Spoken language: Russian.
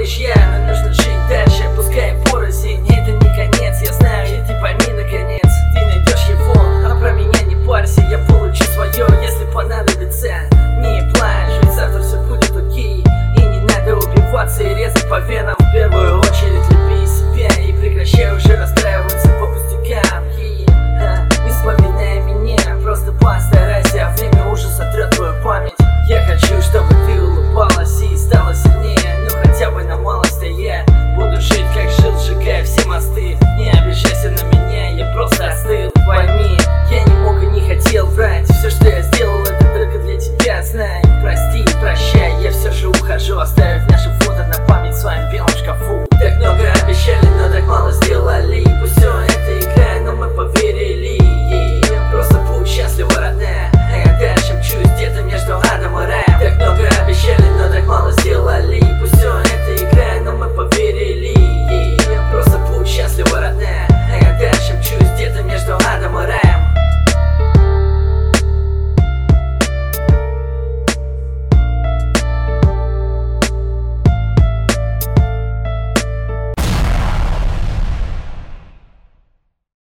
лишь я, нам нужно жить дальше, пускай порознь. Это не конец, я знаю, и ты пойми наконец. Ты найдешь его, а про меня не парься. Я получу свое, если понадобится. Не плачь, ведь завтра все будет окей. И не надо убиваться и резать по венам.